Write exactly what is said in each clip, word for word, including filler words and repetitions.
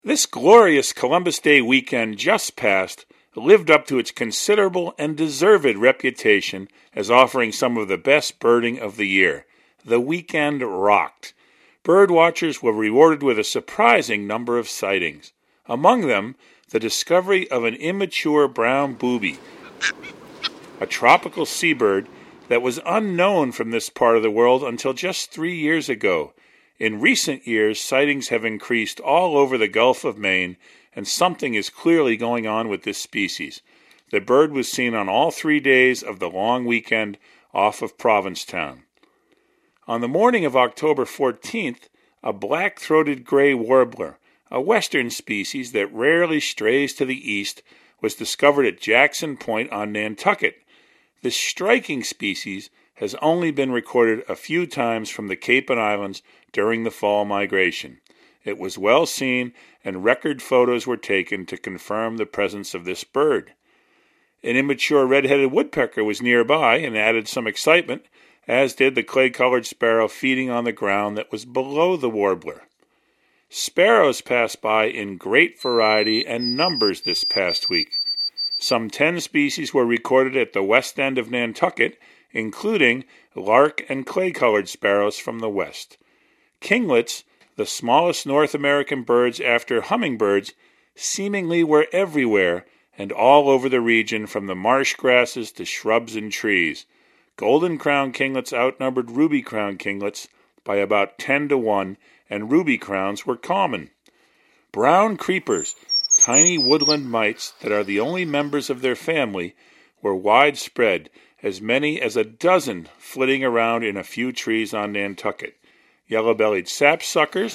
This glorious Columbus Day weekend just passed lived up to its considerable and deserved reputation as offering some of the best birding of the year. The weekend rocked. Bird watchers were rewarded with a surprising number of sightings. Among them, the discovery of an immature brown booby, a tropical seabird that was unknown from this part of the world until just three years ago. In recent years, sightings have increased all over the Gulf of Maine, and something is clearly going on with this species. The bird was seen on all three days of the long weekend off of Provincetown. On the morning of October fourteenth, a black-throated gray warbler, a western species that rarely strays to the east, was discovered at Jackson Point on Nantucket. This striking species has only been recorded a few times from the Cape and Islands during the fall migration. It was well seen, and record photos were taken to confirm the presence of this bird. An immature red-headed woodpecker was nearby and added some excitement, as did the clay-colored sparrow feeding on the ground that was below the warbler. Sparrows passed by in great variety and numbers this past week. Some ten species were recorded at the west end of Nantucket, including lark and clay-colored sparrows from the west. Kinglets, the smallest North American birds after hummingbirds, seemingly were everywhere and all over the region, from the marsh grasses to shrubs and trees. Golden-crowned kinglets outnumbered ruby-crowned kinglets by about ten to one, and ruby crowns were common. Brown creepers, tiny woodland mites that are the only members of their family, were widespread, as many as a dozen flitting around in a few trees on Nantucket. Yellow-bellied sapsuckers,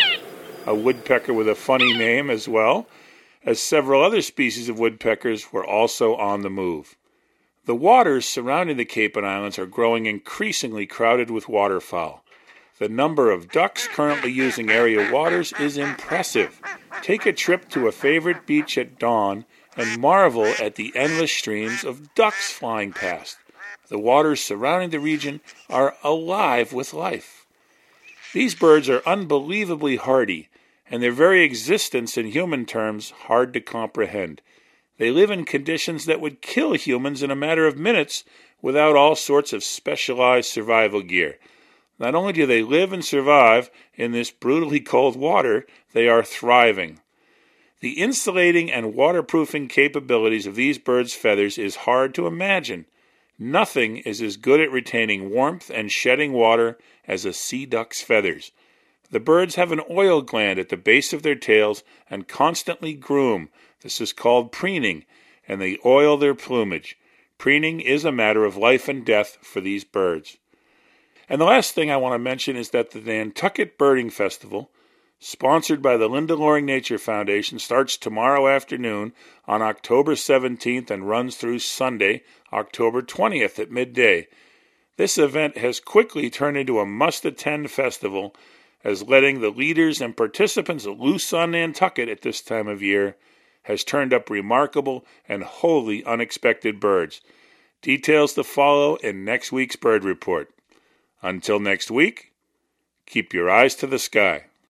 a woodpecker with a funny name as well, as several other species of woodpeckers were also on the move. The waters surrounding the Cape and Islands are growing increasingly crowded with waterfowl. The number of ducks currently using area waters is impressive. Take a trip to a favorite beach at dawn and marvel at the endless streams of ducks flying past. The waters surrounding the region are alive with life. These birds are unbelievably hardy, and their very existence in human terms hard to comprehend. They live in conditions that would kill humans in a matter of minutes without all sorts of specialized survival gear. Not only do they live and survive in this brutally cold water, they are thriving. The insulating and waterproofing capabilities of these birds' feathers is hard to imagine. Nothing is as good at retaining warmth and shedding water as a sea duck's feathers. The birds have an oil gland at the base of their tails and constantly groom. This is called preening, and they oil their plumage. Preening is a matter of life and death for these birds. And the last thing I want to mention is that the Nantucket Birding Festival, sponsored by the Linda Loring Nature Foundation, starts tomorrow afternoon on October seventeenth and runs through Sunday, October twentieth at midday. This event has quickly turned into a must-attend festival, as letting the leaders and participants loose on Nantucket at this time of year has turned up remarkable and wholly unexpected birds. Details to follow in next week's Bird Report. Until next week, keep your eyes to the sky.